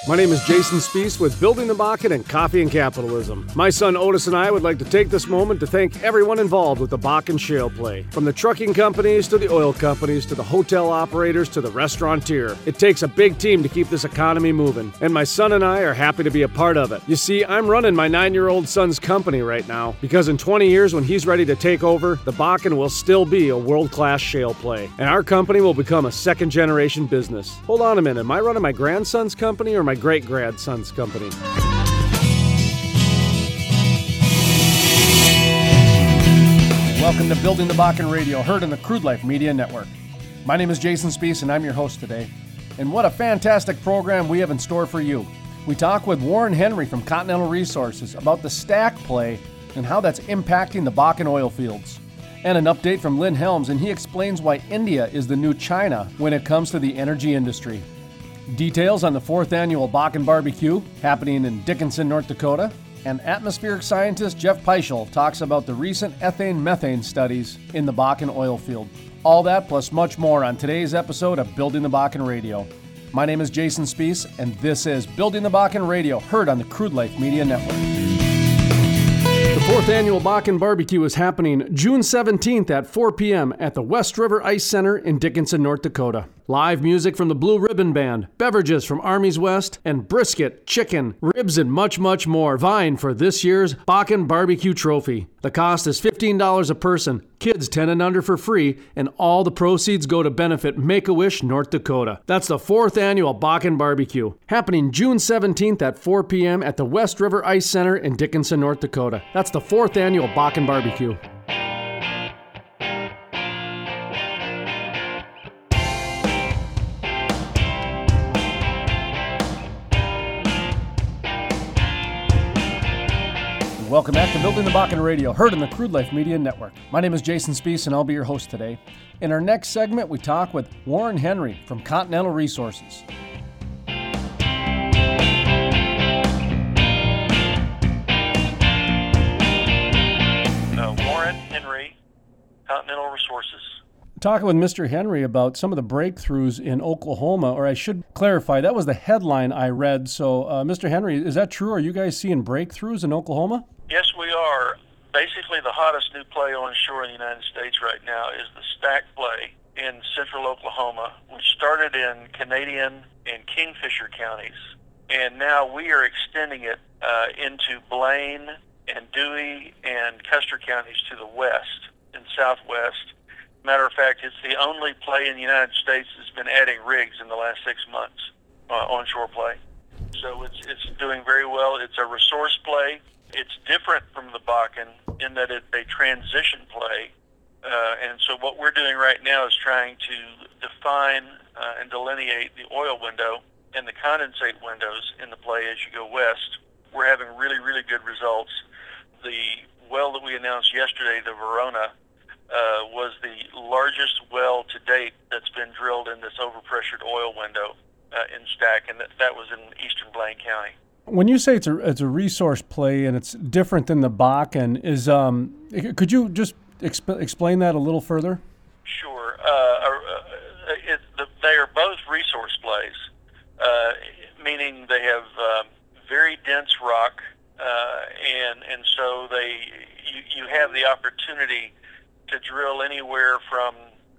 My name is Jason Spiess with Building the Bakken and Coffee and Capitalism. My son Otis and I would like to take this moment to thank everyone involved with the Bakken shale play. From the trucking companies to the oil companies to the hotel operators to the restaurateur. It takes a big team to keep this economy moving, and my son and I are happy to be a part of it. You see, I'm running my 9-year-old son's company right now because in 20 years when he's ready to take over, the Bakken will still be a world-class shale play, and our company will become a second-generation business. Hold on a minute, am I running my grandson's company or my great-grandson's company? Welcome to Building the Bakken Radio, heard on the Crude Life Media Network. My name is Jason Spiess, and I'm your host today. And what a fantastic program we have in store for you. We talk with Warren Henry from Continental Resources about the STACK play and how that's impacting the Bakken oil fields. And an update from Lynn Helms, and he explains why India is the new China when it comes to the energy industry. Details on the 4th annual Bakken Barbecue happening in Dickinson, North Dakota. And atmospheric scientist Jeff Peischel talks about the recent ethane-methane studies in the Bakken oil field. All that plus much more on today's episode of Building the Bakken Radio. My name is Jason Spiess, and this is Building the Bakken Radio, heard on the Crude Life Media Network. The 4th annual Bakken Barbecue is happening June 17th at 4 p.m. at the West River Ice Center in Dickinson, North Dakota. Live music from the Blue Ribbon Band, beverages from Armies West, and brisket, chicken, ribs, and much, much more vying for this year's Bakken Barbecue Trophy. The cost is $15 a person, kids 10 and under for free, and all the proceeds go to benefit Make-A-Wish, North Dakota. That's the 4th annual Bakken Barbecue, happening June 17th at 4 p.m. at the West River Ice Center in Dickinson, North Dakota. That's the 4th annual Bakken Barbecue. Welcome back to Building the Bakken Radio, heard on the Crude Life Media Network. My name is Jason Spiess, and I'll be your host today. In our next segment, we talk with Warren Henry from Continental Resources. Warren Henry, Continental Resources. Talking with Mr. Henry about some of the breakthroughs in Oklahoma, or I should clarify, that was the headline I read. So, Mr. Henry, is that true? Are you guys seeing breakthroughs in Oklahoma? Yes, we are. Basically, the hottest new play onshore in the United States right now is the STACK play in central Oklahoma, which started in Canadian and Kingfisher counties. And now we are extending it into Blaine and Dewey and Custer counties to the west and southwest. Matter of fact, it's the only play in the United States that's been adding rigs in the last 6 months, onshore play. So it's doing very well. It's a resource play. It's different from the Bakken in that it's a transition play. And so what we're doing right now is trying to define and delineate the oil window and the condensate windows in the play as you go west. We're having really, really good results. The well that we announced yesterday, the Verona, was the largest well to date that's been drilled in this overpressured oil window in STACK, and that was in eastern Blaine County. When you say it's a resource play and it's different than the Bakken, could you just explain that a little further? Sure. They are both resource plays, meaning they have very dense rock, and so you have the opportunity to drill anywhere from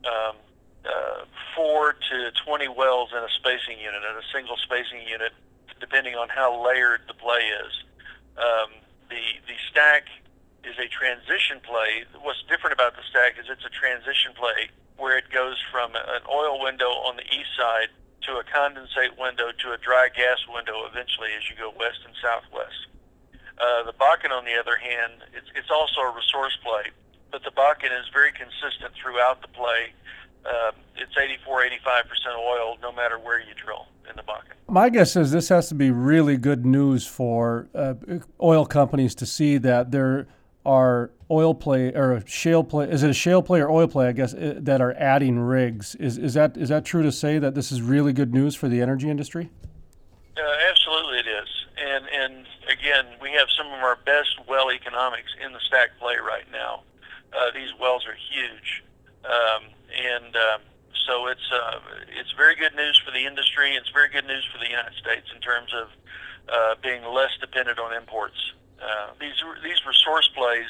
4 to 20 wells in a spacing unit, in a single spacing unit, depending on how layered the play is. The STACK is a transition play. What's different about the STACK is it's a transition play where it goes from an oil window on the east side to a condensate window to a dry gas window eventually as you go west and southwest. The Bakken, on the other hand, it's also a resource play, but the Bakken is very consistent throughout the play. It's 84-85% oil no matter where you drill in the Bakken. My guess is this has to be really good news for oil companies to see that there are oil play or a shale play. Is it a shale play or oil play, I guess, that are adding rigs? Is that true to say that this is really good news for the energy industry? Absolutely it is. And again, we have some of our best well economics in the STACK play right now. These wells are huge. So it's very good news for the industry. It's very good news for the United States in terms of being less dependent on imports. These resource plays,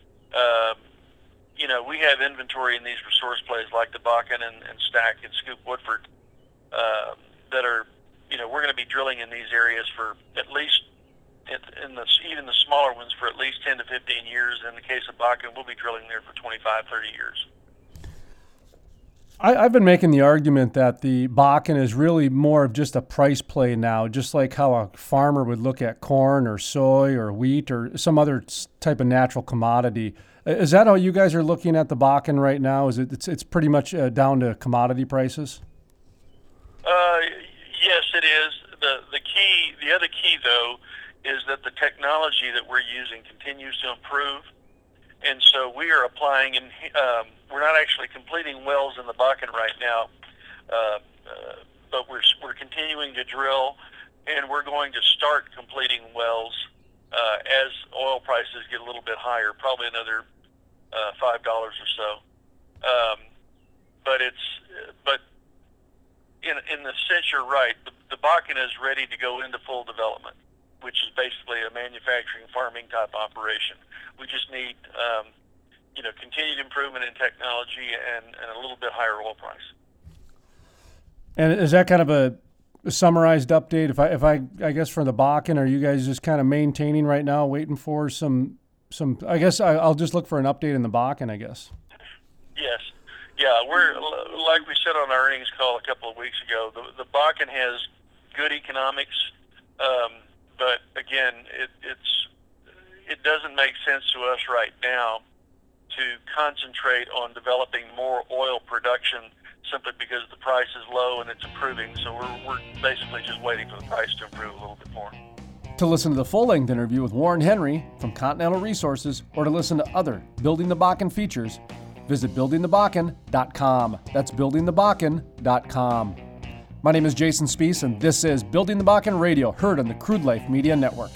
we have inventory in these resource plays like the Bakken and Stack and Scoop Woodford that are, we're going to be drilling in these areas for at least, even the smaller ones, for at least 10 to 15 years. In the case of Bakken, we'll be drilling there for 25, 30 years. I've been making the argument that the Bakken is really more of just a price play now, just like how a farmer would look at corn or soy or wheat or some other type of natural commodity. Is that how you guys are looking at the Bakken right now? Is it's pretty much down to commodity prices? Yes, it is. The other key though is that the technology that we're using continues to improve. And so we are applying, and we're not actually completing wells in the Bakken right now, but we're continuing to drill, and we're going to start completing wells as oil prices get a little bit higher, probably another $5 or so. But in the sense you're right, the Bakken is ready to go into full development, which is basically a manufacturing farming type operation. We just need, continued improvement in technology and a little bit higher oil price. And is that kind of a summarized update? If I guess for the Bakken, are you guys just kind of maintaining right now, waiting for some? I guess I'll just look for an update in the Bakken, I guess. Yes. Yeah, we're, like we said on our earnings call a couple of weeks ago, the Bakken has good economics, but again, it doesn't make sense to us right now to concentrate on developing more oil production simply because the price is low and it's improving. So we're basically just waiting for the price to improve a little bit more. To listen to the full-length interview with Warren Henry from Continental Resources, or to listen to other Building the Bakken features, visit buildingthebakken.com. That's buildingthebakken.com. My name is Jason Spiess, and this is Building the Bakken Radio, heard on the Crude Life Media Network.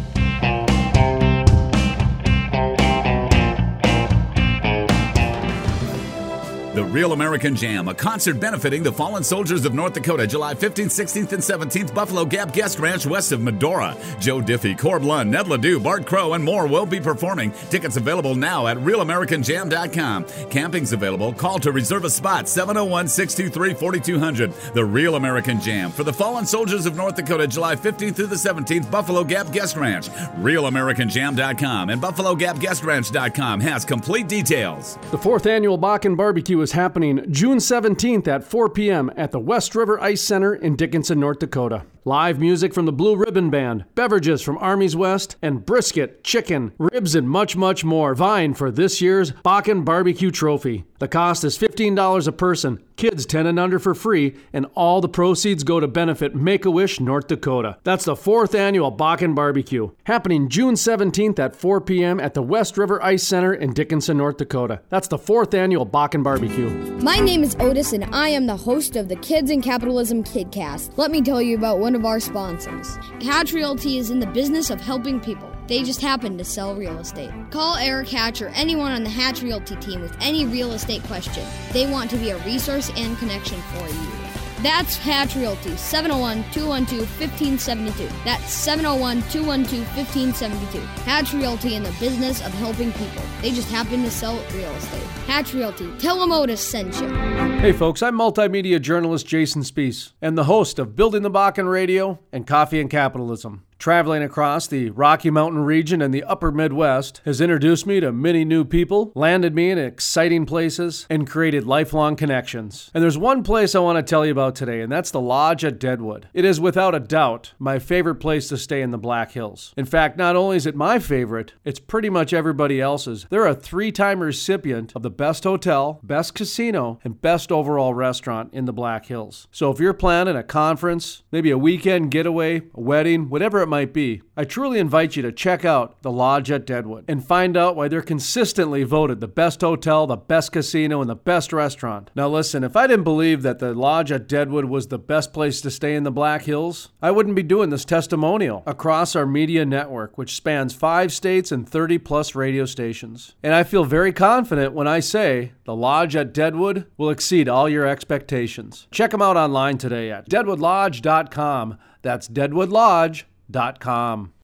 The Real American Jam, a concert benefiting the fallen soldiers of North Dakota, July 15th, 16th, and 17th, Buffalo Gap Guest Ranch west of Medora. Joe Diffie, Corb Lund, Ned Ledoux, Bart Crow, and more will be performing. Tickets available now at realamericanjam.com. Camping's available. Call to reserve a spot, 701-623-4200. The Real American Jam for the fallen soldiers of North Dakota, July 15th through the 17th, Buffalo Gap Guest Ranch. realamericanjam.com and buffalogapguestranch.com has complete details. The 4th Annual Bakken Barbecue is happening June 17th at 4 p.m. at the West River Ice Center in Dickinson, North Dakota. Live music from the Blue Ribbon Band, beverages from Armies West, and brisket, chicken, ribs, and much, much more vying for this year's Bakken Barbecue Trophy. The cost is $15 a person, kids 10 and under for free, and all the proceeds go to benefit Make-A-Wish, North Dakota. That's the 4th Annual Bakken Barbecue, happening June 17th at 4 p.m. at the West River Ice Center in Dickinson, North Dakota. That's the 4th Annual Bakken Barbecue. My name is Otis, and I am the host of the Kids in Capitalism KidCast. Let me tell you about one of our sponsors. Hatch Realty is in the business of helping people. They just happen to sell real estate. Call Eric Hatch or anyone on the Hatch Realty team with any real estate question. They want to be a resource and connection for you. That's Hatch Realty, 701-212-1572. That's 701-212-1572. Hatch Realty in the business of helping people. They just happen to sell real estate. Hatch Realty. Tell them Otis sent you. Hey folks, I'm multimedia journalist Jason Spiess and the host of Building the Bakken Radio and Coffee and Capitalism. Traveling across the Rocky Mountain region and the upper Midwest has introduced me to many new people, landed me in exciting places, and created lifelong connections. And there's one place I want to tell you about today, and that's the Lodge at Deadwood. It is without a doubt my favorite place to stay in the Black Hills. In fact, not only is it my favorite, it's pretty much everybody else's. They're a 3-time recipient of the best hotel, best casino, and best overall restaurant in the Black Hills. So if you're planning a conference, maybe a weekend getaway, a wedding, whatever it might be, I truly invite you to check out the Lodge at Deadwood and find out why they're consistently voted the best hotel, the best casino, and the best restaurant. Now listen, if I didn't believe that the Lodge at Deadwood was the best place to stay in the Black Hills, I wouldn't be doing this testimonial across our media network, which spans 5 states and 30 plus radio stations. And I feel very confident when I say the Lodge at Deadwood will exceed all your expectations. Check them out online today at deadwoodlodge.com. That's deadwoodlodge.com.